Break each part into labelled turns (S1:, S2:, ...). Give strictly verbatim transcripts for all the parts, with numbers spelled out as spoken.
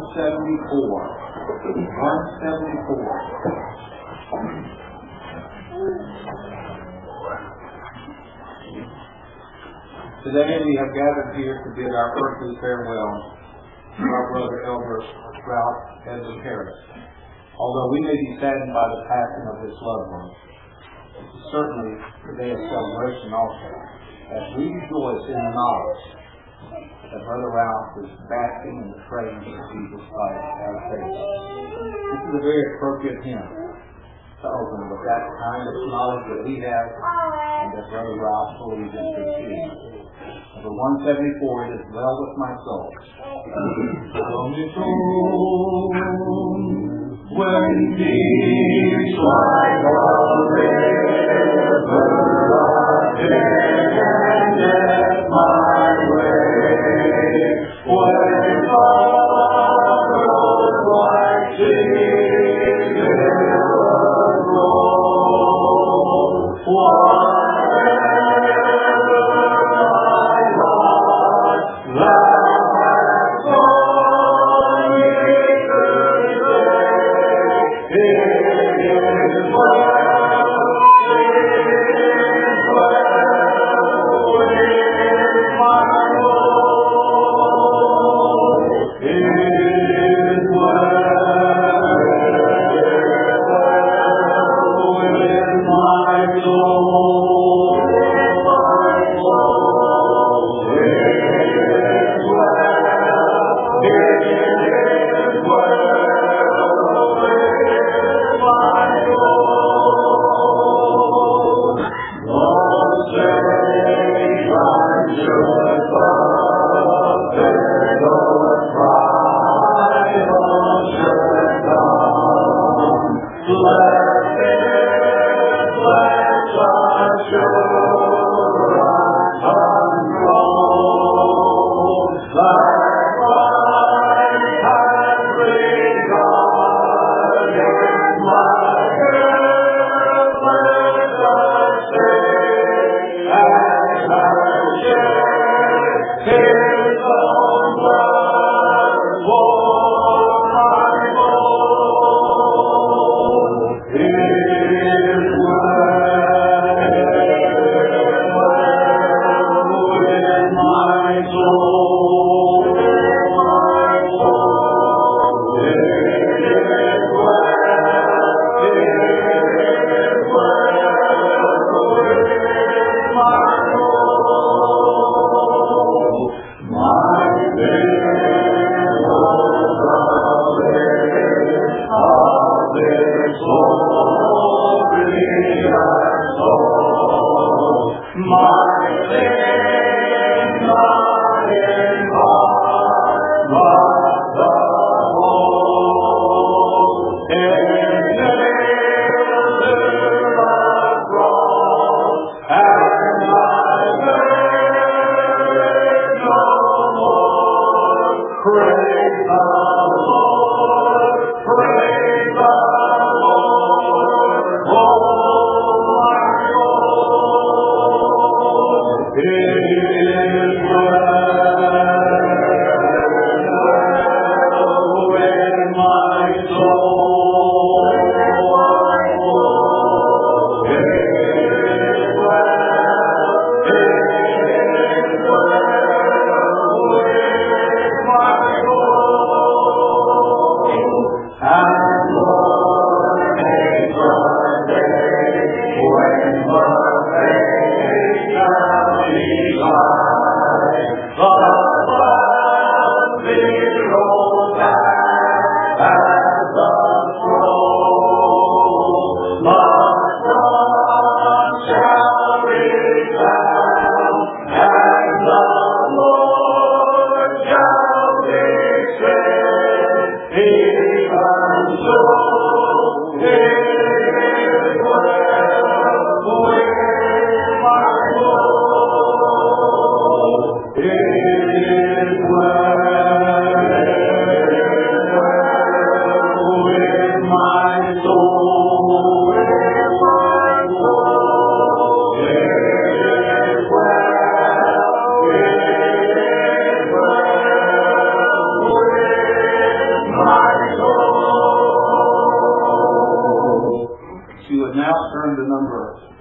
S1: seventy-four. one seventy-four. Today we have gathered here to bid our earthly farewell to our brother Elder Ralph Edward Harris. Although we may be saddened by the passing of this loved one, it is certainly a day of celebration also, as we rejoice in the knowledge that Brother Ralph is basking in the praise of Jesus Christ, our Savior. This is a very appropriate hymn to open with that kind of knowledge that we have and that Brother Ralph believes in receiving. Number one seventy-four, it is well with my soul. From his home, when peace like a river attendeth my way, when sorrows like sea billows roll,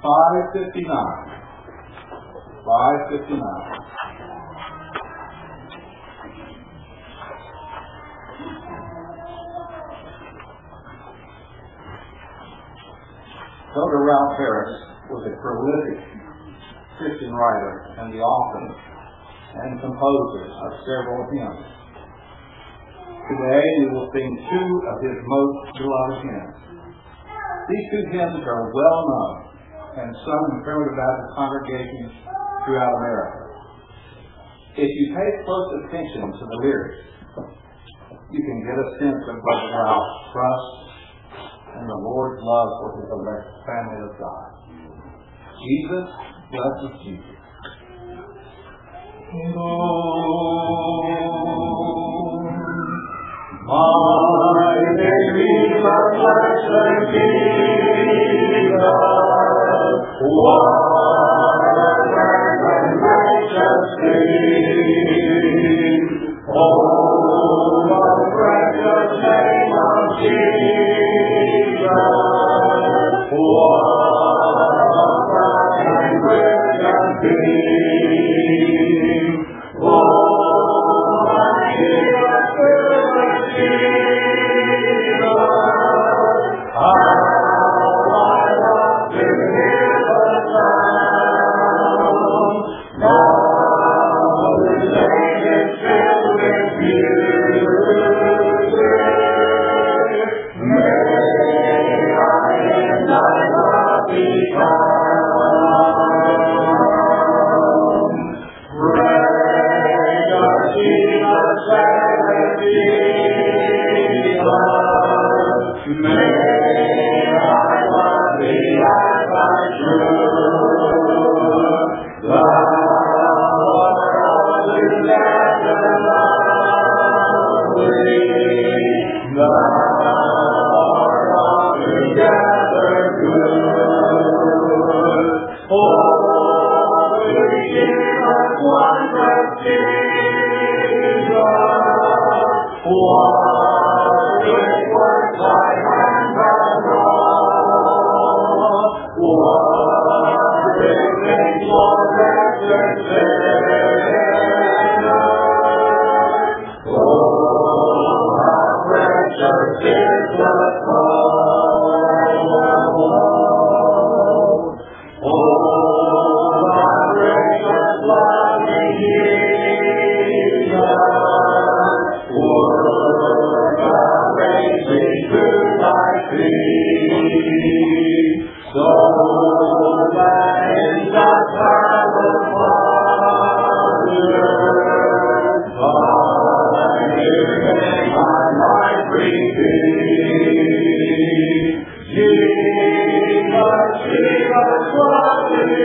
S1: five fifty-nine. five fifty-nine. Elder Ralph Harris was a prolific Christian writer and the author and composer of several hymns. Today we will sing two of his most beloved hymns. These two hymns are well known and sung in Primitive Baptist congregations throughout America. If you pay close attention to the lyrics, you can get a sense of Brother Ralph's trust and the Lord's love for his elect family of God. Jesus, blessed Jesus. Lord, my baby, blessed Jesus, what and righteous name, oh, the precious name of Jesus, what and righteous name, oh, my Jesus, Jesus, how I love to hear the sound, now the day is filled with music, may I in thy love be found. Precious Jesus, blessed Jesus, may I love thee as I should. Thou art altogether lovely, thou art altogether good. Oh, sweet Jesus, wondrous Jesus, what great works thy hands have wrought, what great things, Lord, wretched sinners. Oh, how precious is the thought. Oh, my gracious loving Jesus, would thou raise me to thy feet, so that in the time of wonder, thy name I might repeat. Jesus, Jesus, blessed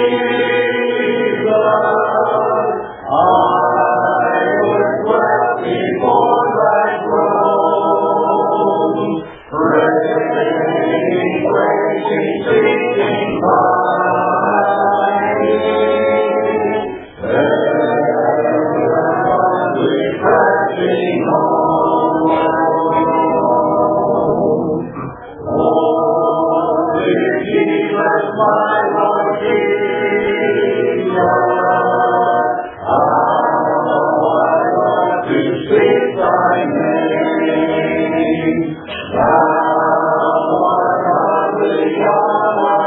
S1: Jesus, I would dwell before thy throne, praying, praising, seeking thine, ever pressing home. Oh, dear Jesus, my Lord Jesus, how I love to speak thy name. Thou art lovely on the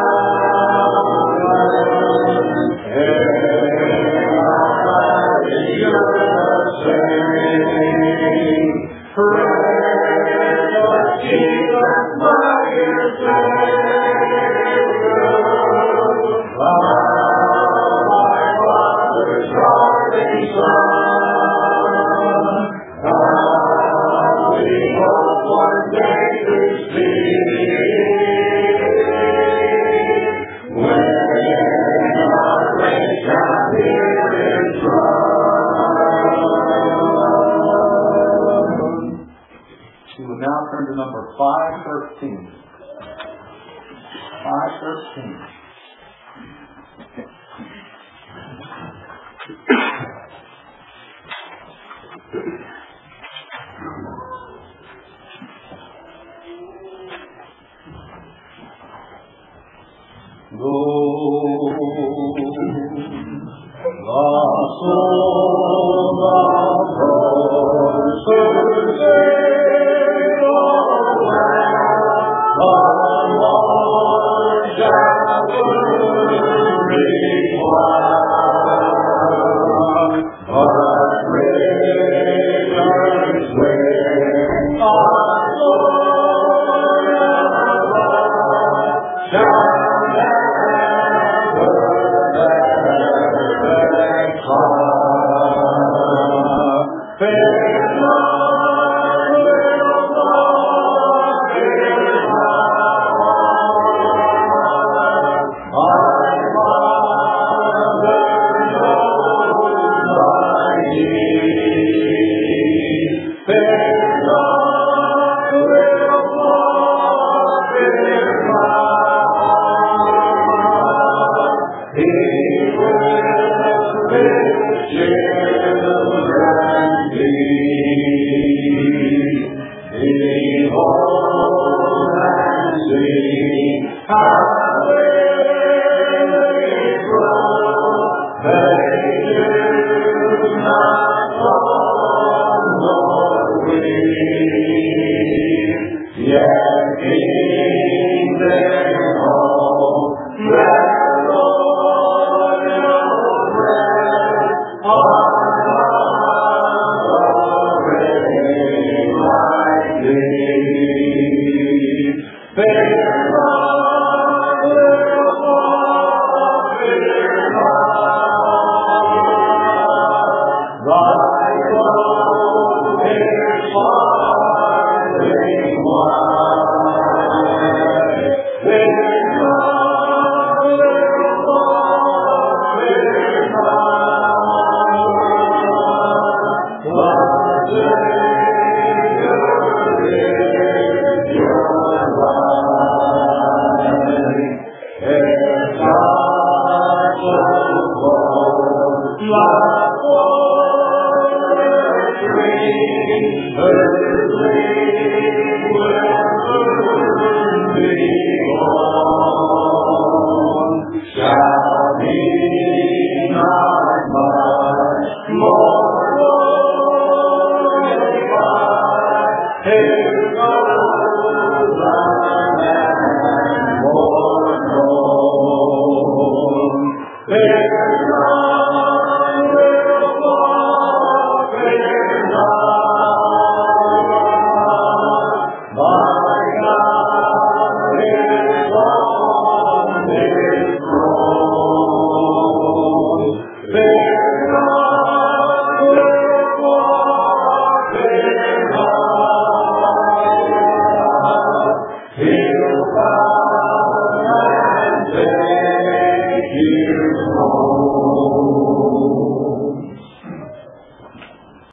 S1: mountain, and I you're the same. Precious Jesus, my dear Savior, thou my Father's darling Son, thou we hope one day to see, when our race shall hear his drum. We will now turn to number five thirteen. five thirteen.